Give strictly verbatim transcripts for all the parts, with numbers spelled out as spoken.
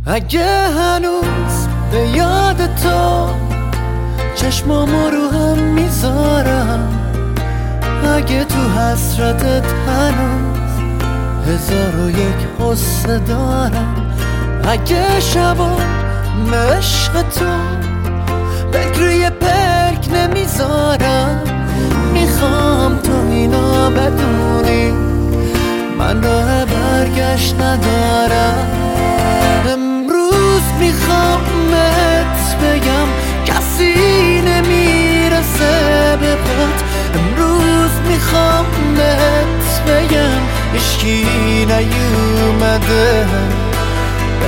اگه هنوز به یاد تو چشمامو رو هم میذارم، اگه تو حسرتت هنوز هزار و یک حسه دارم، اگه شبا عشق تو بگروی پلک نمیذارم، میخوام تو اینا بدونی من راه برگشت ندارم. امروز میخوام بهت بگم کسی نمیرسه به پات، امروز میخوام بهت بگم هیچکی نیومده به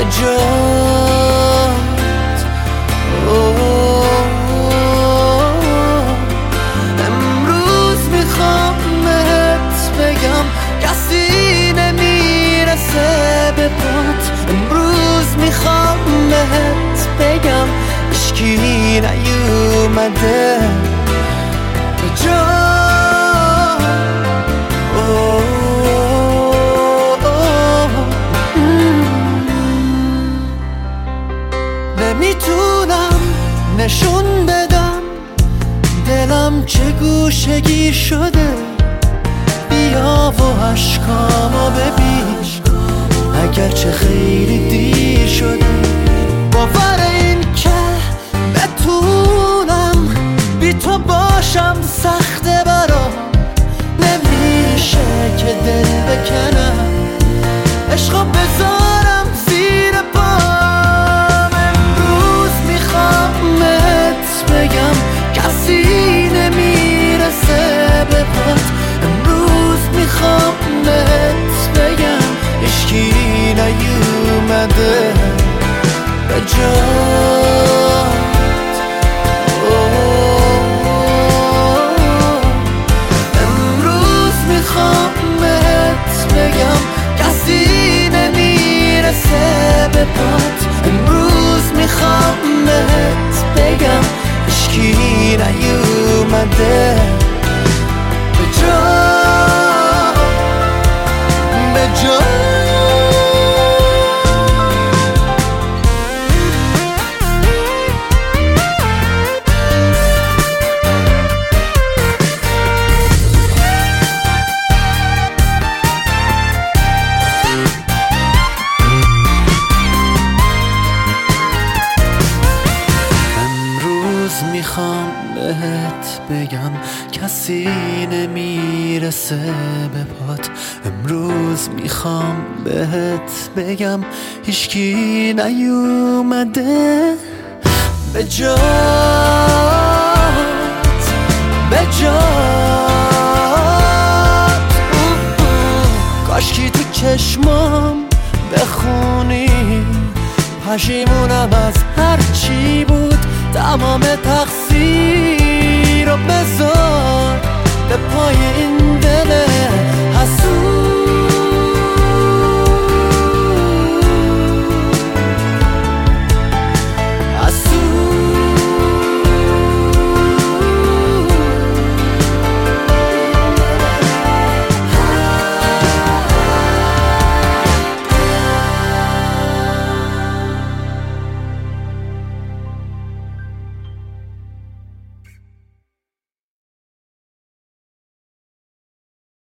جات. امروز میخوام بهت بگم کسی نمیرسه به پات، امروز میخوام بهت بگم هیچکی نیومده به جات. نمیتونم نشون بدم دلم چه گوشگیر شده، بیا و عشقامو ببین اگرچه خیلی دیر شده. باور این که بتونم بی تو باشم سخته برام، نمیشه که دل بکنم عشقا بذارم زیر پام. امروز میخوام بهت بگم کسی نمیرسه به پات، امروز میخوام بهت بگم هیچکی نیومده به جات. امروز میخوام بهت بگم کسی نمیرسه به پات، امروز میخوام بهت بگم هیچکی نیومده به جات به جات. میخوام بهت بگم کسی نمیرسه به پات، امروز میخوام بهت بگم هیچکی نیومده به جات به جات. کاشکی تو چشمام بخونی پشیمونم از هر چی بود، تمام تقصیر رو بذار به پای این دل